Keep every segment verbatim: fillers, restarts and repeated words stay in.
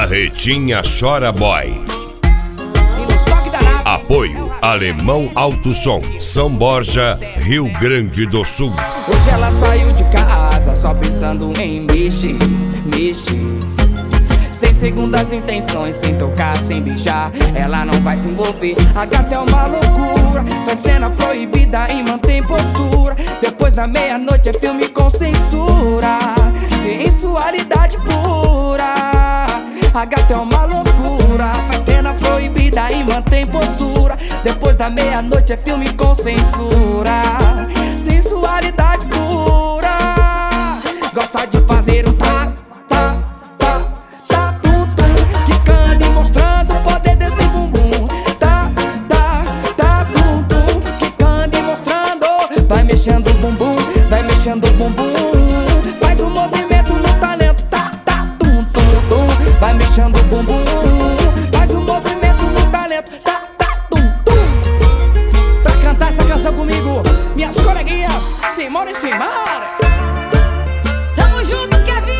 Carretinha Chora Boy. Apoio Alemão Alto Som, São Borja, Rio Grande do Sul. Hoje ela saiu de casa só pensando em mexer, mexer. Sem segundas intenções, sem tocar, sem beijar, ela não vai se envolver. A gata é uma loucura, faz cena proibida e mantém postura. Depois da meia-noite é filme com censura, sensualidade pura. A gata é uma loucura, faz cena proibida e mantém postura. Depois da meia-noite é filme com censura, sensualidade pura. Gosta de fazer um tá, tá, tá, tá, tum, tum, quicando e mostrando o poder desse bumbum. Tá, tá, tá, tum, tum, quicando e mostrando. Vai mexendo o bumbum, vai mexendo o bumbum. Faz um movimento no talento, tá, tá, tum, tum, tum. Vai mexendo o bumbum, faz um movimento no talento, tá, tá, tum, tum. Pra cantar essa canção comigo, minhas coleguinhas Simone e Simara. Tamo junto,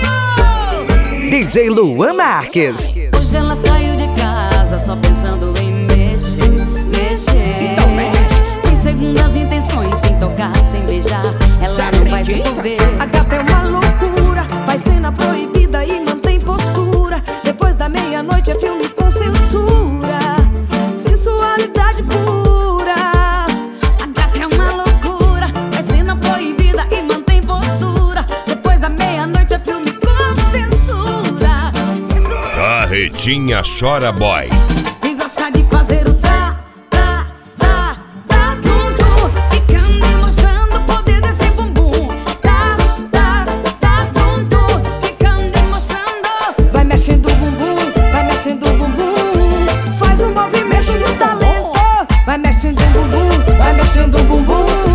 Kevin! D J Luan Marques. Hoje ela saiu de casa só pensando em mexer, mexer. Então mexe. Sem segundas intenções, sem tocar, sem beijar, ela não vai se envolver. A gata é uma loucura, faz cena proibida e mantém postura. Depois da meia-noite é filme com censura, sensualidade pura. A gata é uma loucura, faz cena proibida e mantém postura. Depois da meia-noite é filme com censura, censura. Carretinha Chora Boy. E gosta de fazer o tá, tá, tá, tá, tum, tum, quicando e mostrando o poder desse bumbum. Tá, tá, tá, tum, tum, quicando e mostrando. Vai mexendo o bumbum, vai mexendo o bumbum. Faz um movimento no talento. Vai mexendo o bumbum, vai mexendo o bumbum.